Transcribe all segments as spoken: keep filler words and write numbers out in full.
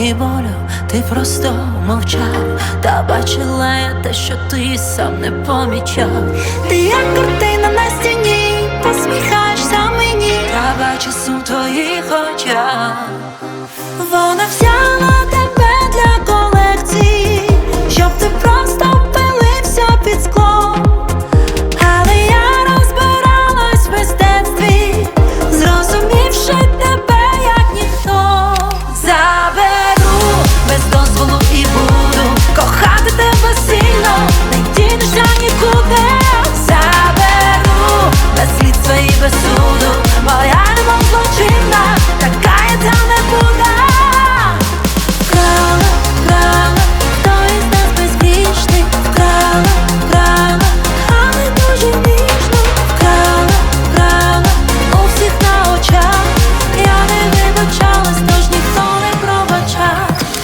і болю ти просто мовчав, та бачила я те, що ти сам не помічав. Ти як картина на стіні, посміхаєшся мені, та бачу сум в твоїх очах. Вона взяла тебе для колекції, щоб ти просто пилився під склом. Але я розбиралась в мистецтві, зрозумівши тебе як ніхто. Заберу без дозволу і буду кохати тебе сильно, не дінешся нікуди. Заберу без слідства і без суду, моя любов злочинна, така я ця не буде. Вкрала, вкрала, хто із нас безгрішний. Вкрала, вкрала, але дуже ніжно. Вкрала, вкрала, у всіх на очах. Я не вибачалась, тож ніхто не пробачав.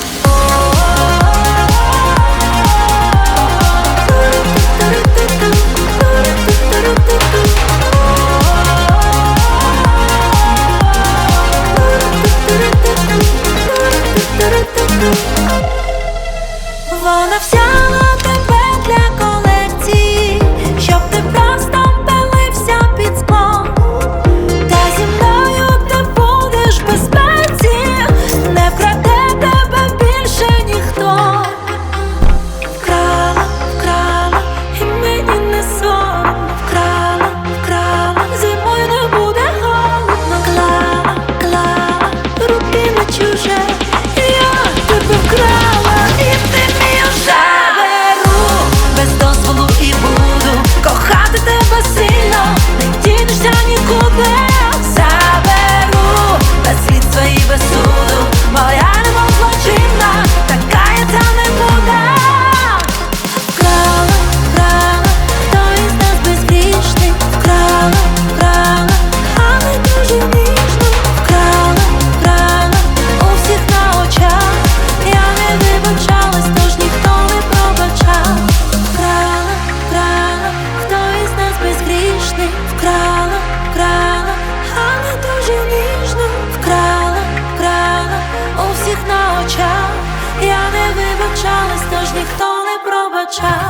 Вона взяла тебе для колекції, щоб ти просто пилився під склом. Та зі мною ти будеш в безпеці, не вкраде тебе більше ніхто. Вкрала, вкрала, і мені не соромно. Вкрала, вкрала, зимою не буде холодно. Клала, клала, руки на чуже, я тебе вкрала, і ти мій уже. Заберу без дозволу і буду кохати тебе сильно, не дінешся нікуди. Заберу без слідства і без суду, моя любов злочинна, така я ця не буде. Вкрала, вкрала, хто із нас безгрішний. Вкрала, вкрала, але дуже ніжно. Вкрала, вкрала, у всіх на очах. Я не вибачалась, тож ніхто не пробачав. Вкрала, вкрала, хто із нас безгрішний. Вкрала, вкрала, але дуже ніжно. Вкрала, вкрала, у всіх на очах. Я не вибачалась, тож ніхто не пробачав.